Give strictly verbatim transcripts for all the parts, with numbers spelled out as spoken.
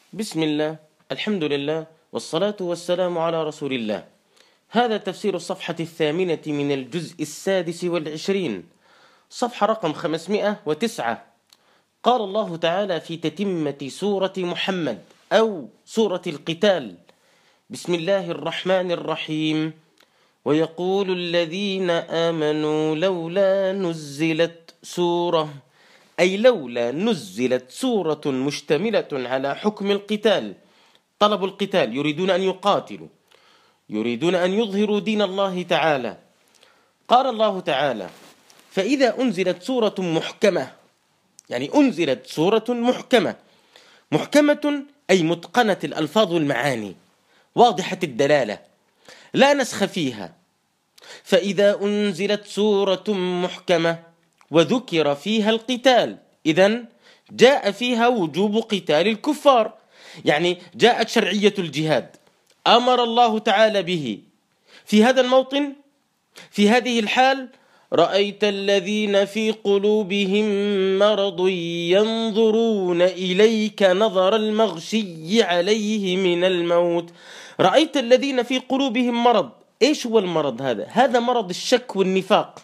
بسم الله، الحمد لله، والصلاة والسلام على رسول الله. هذا تفسير الصفحة الثامنة من الجزء السادس والعشرين، صفحة رقم خمسمائة وتسعة. قال الله تعالى في تتمة سورة محمد أو سورة القتال: بسم الله الرحمن الرحيم. ويقول الذين آمنوا لولا نزلت سورة، أي لولا نزلت سورة مشتملة على حكم القتال. طلب القتال، يريدون أن يقاتلوا، يريدون أن يظهروا دين الله تعالى. قال الله تعالى: فإذا أنزلت سورة محكمة، يعني أنزلت سورة محكمة. محكمة أي متقنة الألفاظ والمعاني، واضحة الدلالة، لا نسخ فيها. فإذا أنزلت سورة محكمة وذكر فيها القتال، إذن جاء فيها وجوب قتال الكفار، يعني جاءت شرعية الجهاد، أمر الله تعالى به. في هذا الموطن، في هذه الحال: رأيت الذين في قلوبهم مرض ينظرون إليك نظر المغشي عليه من الموت. رأيت الذين في قلوبهم مرض. إيش هو المرض هذا؟ هذا مرض الشك والنفاق،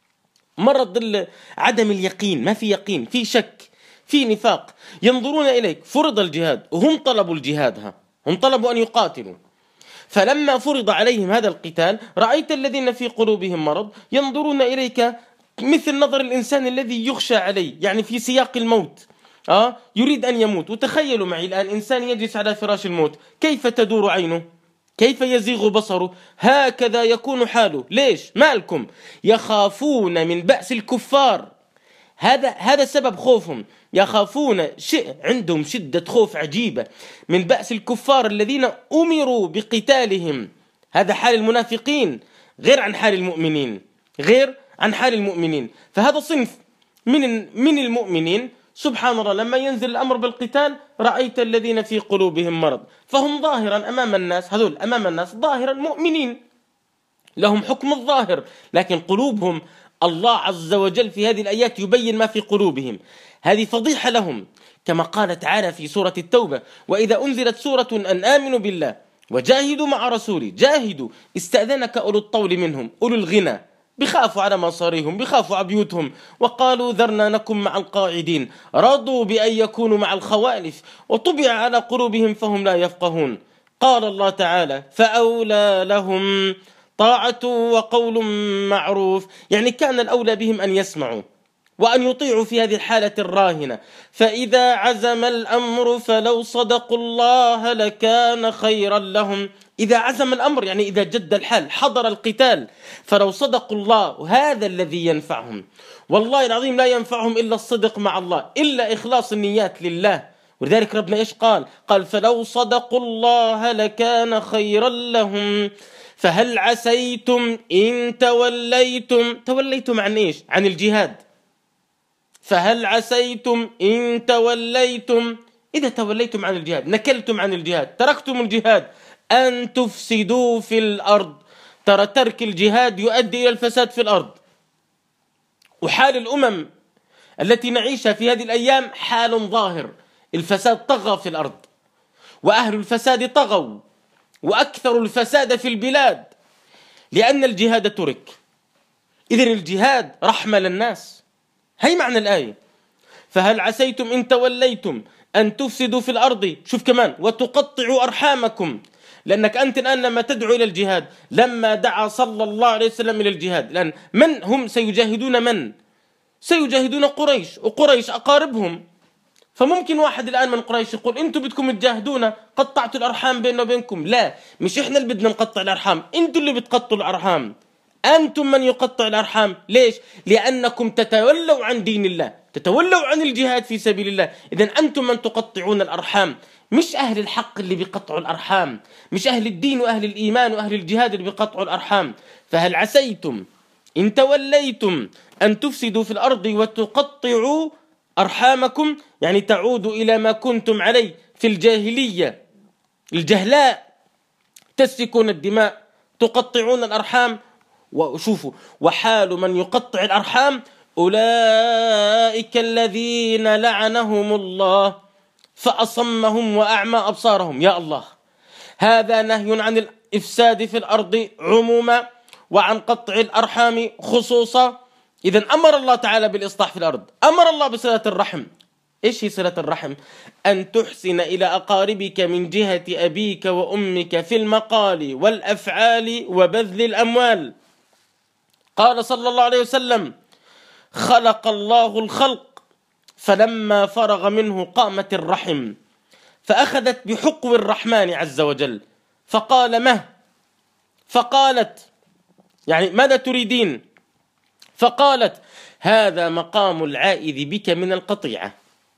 مرض عدم اليقين، ما في يقين، في شك، في نفاق. ينظرون إليك، فرض الجهاد وهم طلبوا الجهاد، ها هم طلبوا أن يقاتلوا، فلما فرض عليهم هذا القتال رأيت الذين في قلوبهم مرض ينظرون إليك مثل نظر الإنسان الذي يخشى عليه، يعني في سياق الموت، آه يريد أن يموت. وتخيلوا معي الآن إنسان يجلس على فراش الموت، كيف تدور عينه؟ كيف يزيغ بصره؟ هكذا يكون حاله. ليش؟ مالكم؟ يخافون من بأس الكفار. هذا هذا سبب خوفهم، يخافون، شيء عندهم شدة خوف عجيبة من بأس الكفار الذين أمروا بقتالهم. هذا حال المنافقين، غير عن حال المؤمنين، غير عن حال المؤمنين. فهذا صنف من من المؤمنين، سبحان الله، لما ينزل الأمر بالقتال رأيت الذين في قلوبهم مرض، فهم ظاهرا أمام الناس، هذول أمام الناس ظاهرا مؤمنين، لهم حكم الظاهر، لكن قلوبهم، الله عز وجل في هذه الآيات يبين ما في قلوبهم. هذه فضيحة لهم، كما قال تعالى في سورة التوبة: وإذا أنزلت سورة أن آمنوا بالله وجاهدوا مع رسوله. جاهدوا، استأذنك أولو الطول منهم، أولو الغنى، بخافوا على مصاريهم، بخافوا على بيوتهم، وقالوا ذرنا نكن مع القاعدين. رضوا بأن يكونوا مع الخوالف وطبع على قلوبهم فهم لا يفقهون. قال الله تعالى: فأولى لهم طاعة وقول معروف، يعني كان الأولى بهم أن يسمعوا وأن يطيعوا في هذه الحالة الراهنة. فإذا عزم الأمر فلو صدقوا الله لكان خيرا لهم. إذا عزم الأمر يعني إذا جد الحال، حضر القتال، فلو صدقوا الله، هذا الذي ينفعهم. والله العظيم لا ينفعهم إلا الصدق مع الله، إلا إخلاص النيات لله. ولذلك ربنا إيش قال؟ قال: فلو صدقوا الله لكان خيرا لهم. فهل عسيتم إن توليتم؟ توليتم عن إيش؟ عن الجهاد. فهل عسيتم إن توليتم، إذا توليتم عن الجهاد، نكلتم عن الجهاد، تركتم الجهاد، أن تفسدوا في الأرض. ترى ترك الجهاد يؤدي إلى الفساد في الأرض. وحال الأمم التي نعيشها في هذه الأيام حال ظاهر، الفساد طغى في الأرض، وأهل الفساد طغوا، وأكثر الفساد في البلاد، لأن الجهاد ترك. إذن الجهاد رحمة للناس. هي معنى الآية: فهل عسيتم إن توليتم أن تفسدوا في الأرض. شوف كمان: وتقطعوا أرحامكم. لأنك أنت الآن لما تدعو إلى الجهاد، لما دعا صلى الله عليه وسلم إلى الجهاد، لأن من هم سيجاهدون؟ من سيجاهدون؟ قريش، وقريش أقاربهم. فممكن واحد الآن من قريش يقول: أنتم بدكم تجاهدون، قطعتوا الأرحام بيننا وبينكم. لا، مش إحنا اللي بدنا نقطع الأرحام، أنتم اللي بتقطعوا الأرحام. أنتم من يقطع الأرحام. ليش؟ لأنكم تتولوا عن دين الله، تتولوا عن الجهاد في سبيل الله. إذن أنتم من تقطعون الأرحام، مش أهل الحق اللي بيقطعوا الأرحام، مش أهل الدين وأهل الإيمان وأهل الجهاد اللي بيقطعوا الأرحام. فهل عسيتم إن توليتم أن تفسدوا في الأرض وتقطعوا أرحامكم، يعني تعودوا إلى ما كنتم عليه في الجاهلية الجهلاء، تسفكون الدماء، تقطعون الأرحام. وشوفوا: وحال من يقطع الأرحام أولئك الذين لعنهم الله. فأصمهم وأعمى أبصارهم. يا الله، هذا نهي عن الإفساد في الأرض عموما وعن قطع الأرحام خصوصا. إذن أمر الله تعالى بالإصلاح في الأرض، أمر الله بصلة الرحم. إيش هي صلة الرحم؟ أن تحسن إلى أقاربك من جهة أبيك وأمك في المقال والأفعال وبذل الأموال. قال صلى الله عليه وسلم: خلق الله الخلق فلما فرغ منه قامت الرحم فأخذت بحقو الرحمن عز وجل فقال: مه؟ فقالت: يعني ماذا تريدين؟ فقالت: هذا مقام العائذ بك من القطيعة.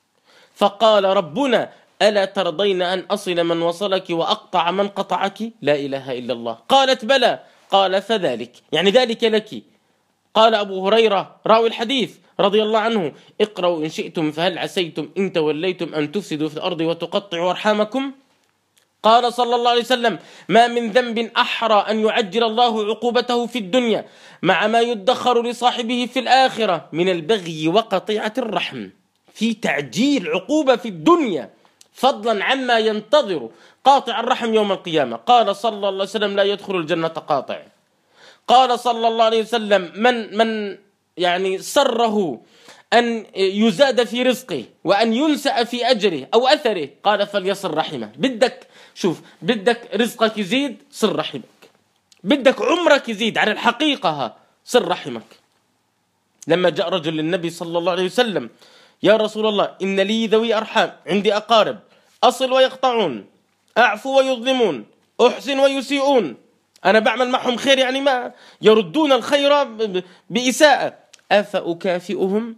فقال ربنا: ألا ترضين أن أصل من وصلك وأقطع من قطعك؟ لا إله إلا الله. قالت: بلى. قال: فذلك، يعني ذلك لك. قال أبو هريرة راوي الحديث رضي الله عنه: اقرأوا إن شئتم فهل عسيتم إن توليتم أن تفسدوا في الأرض وتقطعوا أرحامكم. قال صلى الله عليه وسلم: ما من ذنب أحرى أن يعجل الله عقوبته في الدنيا مع ما يدخر لصاحبه في الآخرة من البغي وقطيعة الرحم. في تعجيل عقوبة في الدنيا فضلا عما ينتظر قاطع الرحم يوم القيامة. قال صلى الله عليه وسلم: لا يدخل الجنة قاطع. قال صلى الله عليه وسلم: من من يعني سره أن يزاد في رزقه وأن ينسأ في أجره أو أثره قال فليصل رحمه. بدك شوف، بدك رزقك يزيد، صل رحمك. بدك عمرك يزيد على الحقيقة، صل رحمك. لما جاء رجل للنبي صلى الله عليه وسلم: يا رسول الله، إن لي ذوي أرحام، عندي أقارب، أصل ويقطعون، أعفو ويظلمون، أحسن ويسيئون، أنا بعمل معهم خير، يعني ما يردون الخير بإساءة، أفأكافئهم؟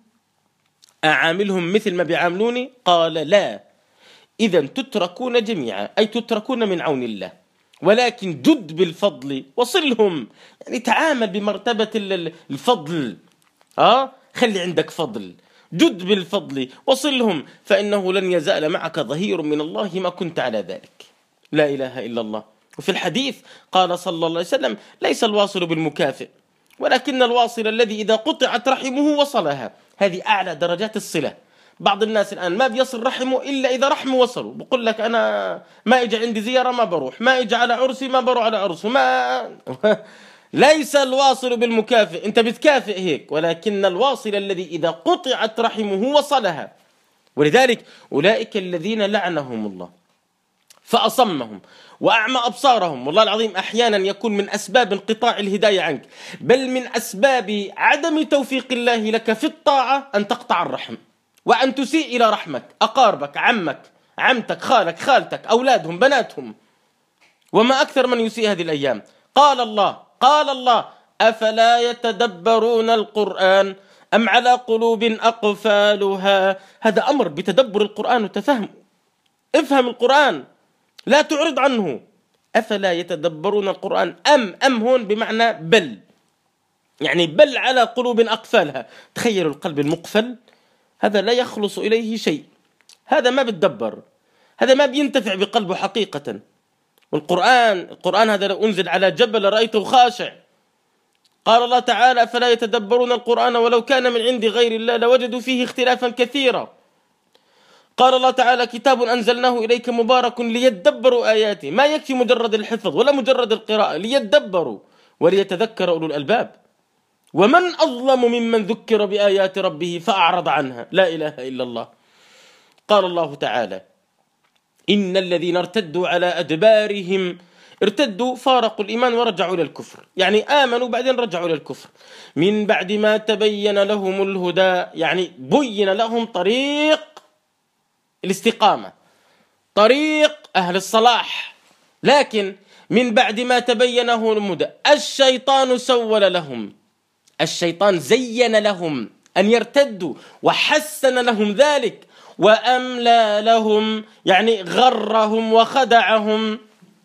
أعاملهم مثل ما بيعاملوني؟ قال: لا. إذن تتركون جميعا، أي تتركون من عون الله، ولكن جد بالفضل وصلهم، يعني تعامل بمرتبة الفضل. آه خلي عندك فضل، جد بالفضل وصلهم، فإنه لن يزال معك ظهير من الله ما كنت على ذلك. لا إله إلا الله. وفي الحديث قال صلى الله عليه وسلم: ليس الواصل بالمكافئ، ولكن الواصل الذي إذا قطعت رحمه وصلها. هذه أعلى درجات الصلة. بعض الناس الآن ما بيصل رحمه إلا إذا رحمه وصلوا. بقول لك أنا ما إجا عندي زيارة ما بروح، ما إجا على عرسي ما بروح على عرسه، ما ليس الواصل بالمكافئ، أنت بتكافئ هيك، ولكن الواصل الذي إذا قطعت رحمه وصلها. ولذلك أولئك الذين لعنهم الله فأصمهم وأعمى أبصارهم. والله العظيم أحيانا يكون من أسباب انقطاع الهداية عنك، بل من أسباب عدم توفيق الله لك في الطاعة أن تقطع الرحم وأن تسيء إلى رحمك، أقاربك، عمك، عمتك، خالك، خالتك، أولادهم، بناتهم، وما أكثر من يسيء هذه الأيام. قال الله قال الله: أفلا يتدبرون القرآن أم على قلوب أقفالها. هذا أمر بتدبر القرآن وتفهم. افهم القرآن، لا تعرض عنه. أفلا يتدبرون القرآن أم أم هون بمعنى بل، يعني بل على قلوب أقفالها. تخيلوا القلب المقفل، هذا لا يخلص إليه شيء، هذا ما بتدبر، هذا ما بينتفع بقلبه حقيقة. والقرآن القرآن هذا لو أنزل على جبل رأيته خاشع. قال الله تعالى: فلا يتدبرون القرآن ولو كان من عند غير الله لوجدوا فيه اختلافا كثيرا. قال الله تعالى: كتاب أنزلناه إليك مبارك ليدبروا آياته. ما يكفي مجرد الحفظ ولا مجرد القراءة، ليدبروا وليتذكر أولو الألباب. ومن أظلم ممن ذكر بآيات ربه فأعرض عنها. لا إله إلا الله. قال الله تعالى: إن الذين ارتدوا على أدبارهم، ارتدوا فارقوا الإيمان ورجعوا إلى الكفر، يعني آمنوا بعدين رجعوا إلى الكفر، من بعد ما تبين لهم الهدى، يعني بين لهم طريق الاستقامة، طريق أهل الصلاح، لكن من بعد ما تبين لهم الهدى الشيطان سول لهم، الشيطان زين لهم أن يرتدوا وحسن لهم ذلك وأملى لهم، يعني غرهم وخدعهم.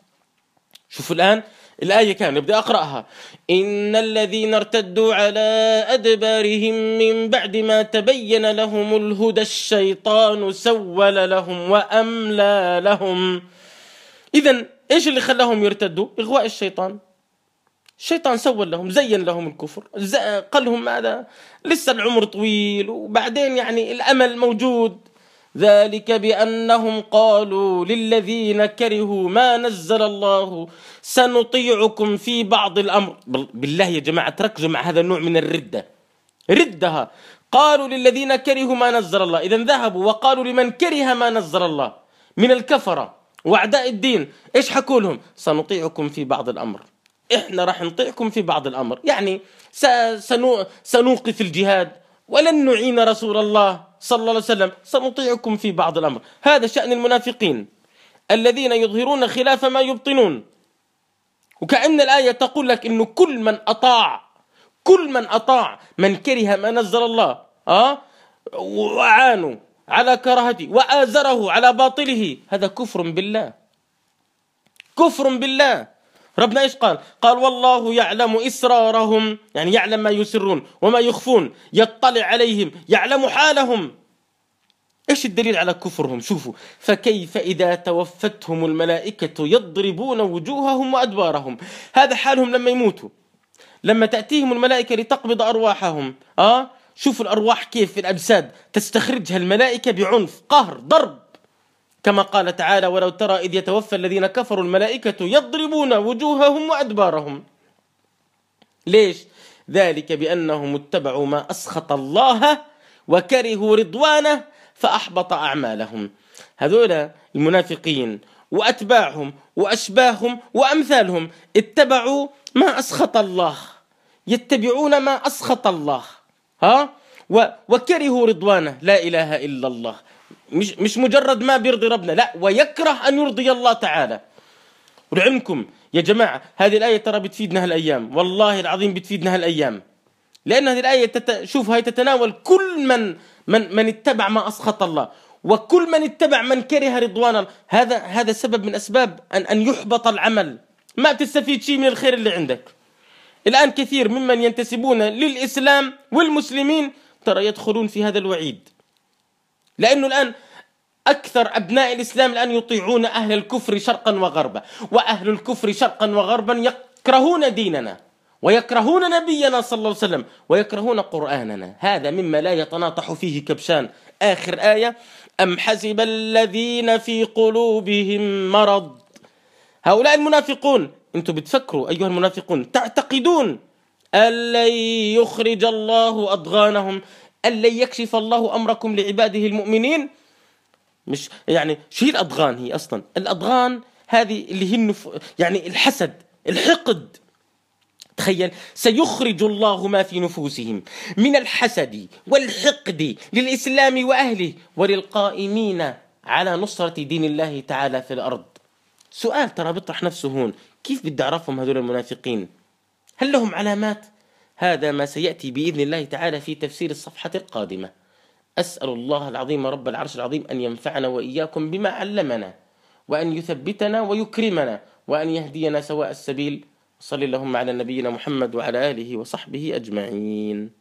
شوفوا الآن الآية كان بدي أقرأها: إن الذين ارتدوا على أدبارهم من بعد ما تبين لهم الهدى الشيطان سول لهم وأملى لهم. إذن إيش اللي خلاهم يرتدوا؟ إغواء الشيطان. الشيطان سول لهم، زين لهم الكفر، قال لهم هذا لسه العمر طويل، وبعدين يعني الأمل موجود، ذلك بأنهم قالوا للذين كرهوا ما نزل الله سنطيعكم في بعض الأمر. بالله يا جماعة تركزوا مع هذا النوع من الردة، ردها. قالوا للذين كرهوا ما نزل الله، إذن ذهبوا وقالوا لمن كره ما نزل الله من الكفرة وأعداء الدين، إيش حكوا لهم؟ سنطيعكم في بعض الأمر، إحنا راح نطيعكم في بعض الأمر، يعني سنوقف الجهاد ولن نعين رسول الله صلى الله عليه وسلم، سنطيعكم في بعض الأمر. هذا شأن المنافقين الذين يظهرون خلاف ما يبطنون. وكأن الآية تقول لك إنه كل من أطاع كل من أطاع من كره ما نزل الله أه؟ وعانوا على كراهته وآزره على باطله، هذا كفر بالله، كفر بالله. ربنا إيش قال؟ قال والله يعلم إسرارهم، يعني يعلم ما يسرون وما يخفون، يطلع عليهم، يعلم حالهم. إيش الدليل على كفرهم؟ شوفوا، فكيف إذا توفتهم الملائكة يضربون وجوههم وأدبارهم. هذا حالهم لما يموتوا، لما تأتيهم الملائكة لتقبض أرواحهم. آه شوفوا الأرواح كيف في الأجساد تستخرجها الملائكة بعنف، قهر، ضرب، كما قال تعالى ولو ترى إذ يتوفى الذين كفروا الملائكة يضربون وجوههم وأدبارهم. ليش؟ ذلك بأنهم اتبعوا ما أسخط الله وكرهوا رضوانه فأحبط أعمالهم. هذول المنافقين وأتباعهم وأشباههم وأمثالهم اتبعوا ما أسخط الله، يتبعون ما أسخط الله ها وكرهوا رضوانه. لا إله إلا الله، مش مش مجرد ما بيرضي ربنا، لا، ويكره أن يرضي الله تعالى. ولعلمكم يا جماعة هذه الآية ترى بتفيدنا هالأيام، والله العظيم بتفيدنا هالأيام، لأن هذه الآية تت... شوف هاي تتناول كل من من من اتبع ما أسخط الله وكل من اتبع من كره رضوان الله. هذا هذا سبب من أسباب أن أن يحبط العمل، ما بتستفيد شيء من الخير اللي عندك. الآن كثير ممن ينتسبون للإسلام والمسلمين ترى يدخلون في هذا الوعيد، لأنه الآن أكثر أبناء الإسلام الآن يطيعون أهل الكفر شرقا وغربا، وأهل الكفر شرقا وغربا يكرهون ديننا ويكرهون نبينا صلى الله عليه وسلم ويكرهون قرآننا. هذا مما لا يتناطح فيه كبشان. آخر آية: أم حسب الذين في قلوبهم مرض. هؤلاء المنافقون، أنتم بتفكروا أيها المنافقون، تعتقدون أن لن يخرج الله أضغانهم، أن لن يكشف الله أمركم لعباده المؤمنين. مش يعني شو هي الأضغان؟ هي أصلا الأضغان هذه اللي هي النف... يعني الحسد، الحقد. تخيل، سيخرج الله ما في نفوسهم من الحسد والحقد للإسلام وأهله وللقائمين على نصرة دين الله تعالى في الأرض. سؤال ترى بيطرح نفسه هون، كيف بدي أعرفهم هذول المنافقين؟ هل لهم علامات؟ هذا ما سيأتي بإذن الله تعالى في تفسير الصفحة القادمة. أسأل الله العظيم رب العرش العظيم أن ينفعنا وإياكم بما علمنا، وأن يثبتنا ويكرمنا، وأن يهدينا سواء السبيل. صلى اللهم على نبينا محمد وعلى آله وصحبه أجمعين.